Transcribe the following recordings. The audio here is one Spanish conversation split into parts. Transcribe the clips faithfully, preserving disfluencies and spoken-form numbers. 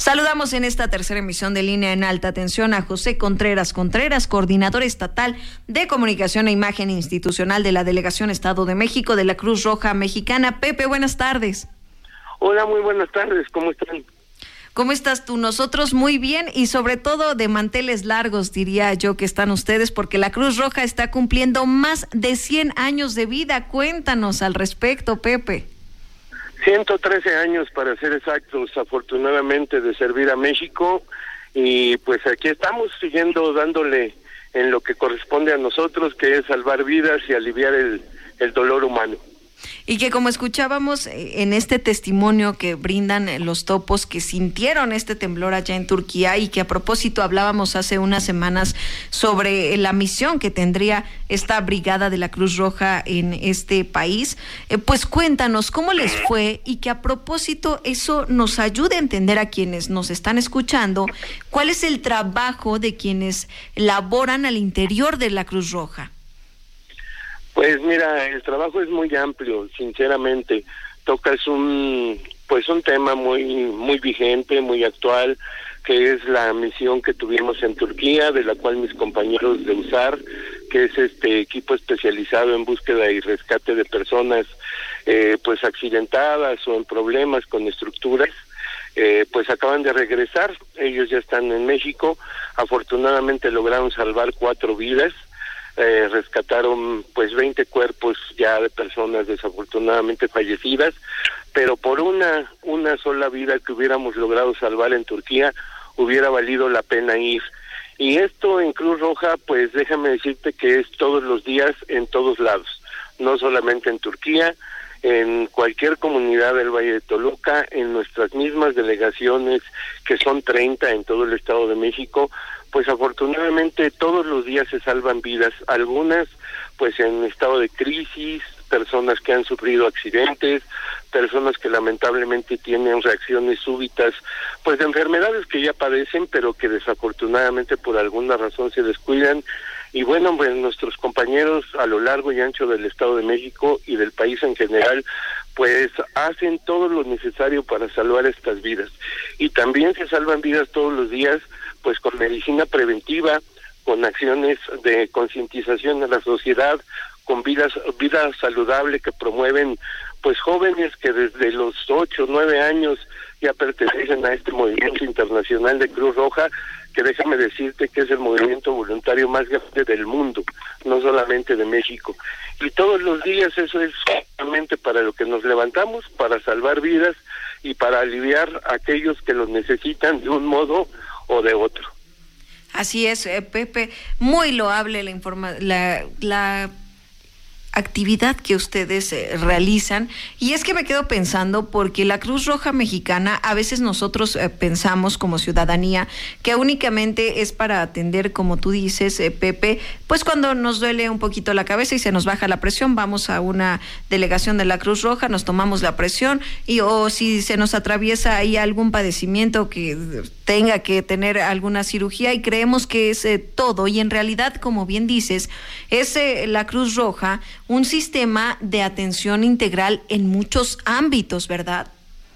Saludamos en esta tercera emisión de Línea en Alta Tensión a José Contreras Contreras, coordinador estatal de comunicación e imagen institucional de la Delegación Estado de México de la Cruz Roja Mexicana. Pepe, buenas tardes. Hola, muy buenas tardes, ¿cómo están? ¿Cómo estás tú? Nosotros muy bien y sobre todo de manteles largos, diría yo, que están ustedes, porque la Cruz Roja está cumpliendo más de cien años de vida. Cuéntanos al respecto, Pepe. ciento trece años para ser exactos, afortunadamente, de servir a México, y pues aquí estamos siguiendo dándole en lo que corresponde a nosotros, que es salvar vidas y aliviar el, el dolor humano. Y que como escuchábamos en este testimonio que brindan los topos que sintieron este temblor allá en Turquía, y que a propósito hablábamos hace unas semanas sobre la misión que tendría esta brigada de la Cruz Roja en este país, eh, pues cuéntanos cómo les fue, y que a propósito eso nos ayude a entender a quienes nos están escuchando cuál es el trabajo de quienes laboran al interior de la Cruz Roja. Pues mira, el trabajo es muy amplio, sinceramente. Tocas un pues un tema muy muy vigente, muy actual, que es la misión que tuvimos en Turquía, de la cual mis compañeros de U S A R, que es este equipo especializado en búsqueda y rescate de personas eh, pues accidentadas o en problemas con estructuras, eh, pues acaban de regresar. Ellos ya están en México. Afortunadamente lograron salvar cuatro vidas. Eh, rescataron pues veinte cuerpos ya de personas desafortunadamente fallecidas, pero por una una sola vida que hubiéramos logrado salvar en Turquía hubiera valido la pena ir. Y esto en Cruz Roja, pues déjame decirte que es todos los días en todos lados, no solamente en Turquía, en cualquier comunidad del Valle de Toluca, en nuestras mismas delegaciones, que son treinta en todo el Estado de México. Pues afortunadamente todos los días se salvan vidas, algunas pues en estado de crisis, personas que han sufrido accidentes, personas que lamentablemente tienen reacciones súbitas pues de enfermedades que ya padecen, pero que desafortunadamente por alguna razón se descuidan. Y bueno, pues nuestros compañeros a lo largo y ancho del Estado de México y del país en general, pues hacen todo lo necesario para salvar estas vidas. Y también se salvan vidas todos los días, pues con medicina preventiva, con acciones de concientización a la sociedad, con vidas, vida saludable que promueven pues jóvenes que desde los ocho, nueve años ya pertenecen a este movimiento internacional de Cruz Roja, que déjame decirte que es el movimiento voluntario más grande del mundo, no solamente de México. Y todos los días eso es justamente para lo que nos levantamos, para salvar vidas y para aliviar a aquellos que los necesitan de un modo o de otro. Así es, eh, Pepe, muy loable la informa la, la actividad que ustedes eh, realizan. Y es que me quedo pensando, porque la Cruz Roja Mexicana, a veces nosotros eh, pensamos como ciudadanía que únicamente es para atender, como tú dices, eh, Pepe, pues cuando nos duele un poquito la cabeza y se nos baja la presión, vamos a una delegación de la Cruz Roja, nos tomamos la presión, y o si se nos atraviesa ahí algún padecimiento que tenga que tener alguna cirugía, y creemos que es eh, todo, y en realidad, como bien dices, es eh, la Cruz Roja un sistema de atención integral en muchos ámbitos, ¿verdad?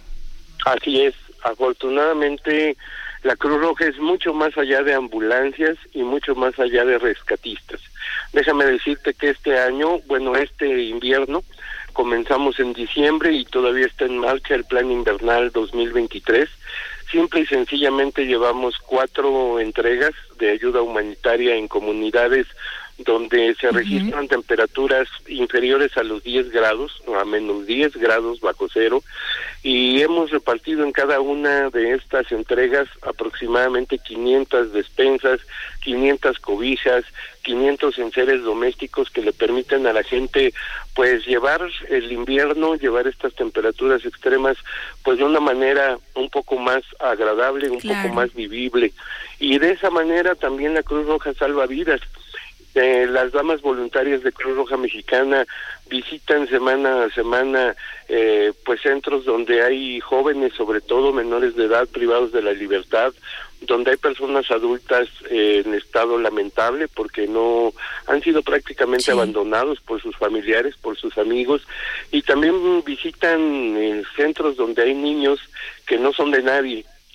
Así es. Afortunadamente, la Cruz Roja es mucho más allá de ambulancias y mucho más allá de rescatistas. Déjame decirte que este año, bueno, este invierno, comenzamos en diciembre y todavía está en marcha el Plan Invernal dos mil veintitrés. Simple y sencillamente llevamos cuatro entregas de ayuda humanitaria en comunidades donde se registran uh-huh. temperaturas inferiores a los diez grados, o a menos diez grados bajo cero, y hemos repartido en cada una de estas entregas aproximadamente quinientas despensas, quinientas cobijas, quinientos enseres domésticos que le permiten a la gente pues llevar el invierno, llevar estas temperaturas extremas pues de una manera un poco más agradable, un claro. poco más vivible. Y de esa manera también la Cruz Roja salva vidas. Eh, las damas voluntarias de Cruz Roja Mexicana visitan semana a semana eh, pues centros donde hay jóvenes, sobre todo menores de edad, privados de la libertad, donde hay personas adultas eh, en estado lamentable porque no han sido prácticamente sí. abandonados por sus familiares, por sus amigos, y también visitan eh, centros donde hay niños que no son de nadie,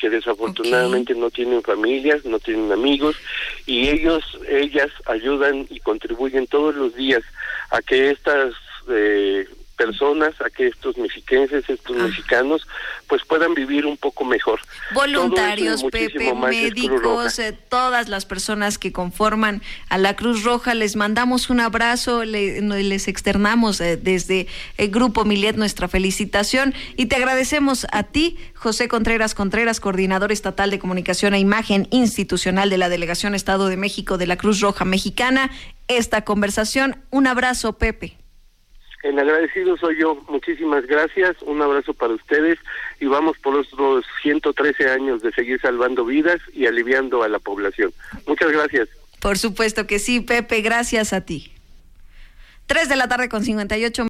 que desafortunadamente okay. no tienen familias, no tienen amigos, y ellos, ellas ayudan y contribuyen todos los días a que estas eh, personas, a que estos mexiquenses, estos ah. mexicanos, pues puedan vivir un poco mejor. Voluntarios, Pepe, médicos, eh, todas las personas que conforman a la Cruz Roja, les mandamos un abrazo, le, les externamos eh, desde el Grupo Milet nuestra felicitación y te agradecemos a ti, José Contreras Contreras, coordinador estatal de comunicación e imagen institucional de la Delegación Estado de México de la Cruz Roja Mexicana, esta conversación. Un abrazo, Pepe. El agradecido soy yo, muchísimas gracias, un abrazo para ustedes y vamos por otros ciento trece años de seguir salvando vidas y aliviando a la población. Muchas gracias. Por supuesto que sí, Pepe, gracias a ti. Tres de la tarde con cincuenta y ocho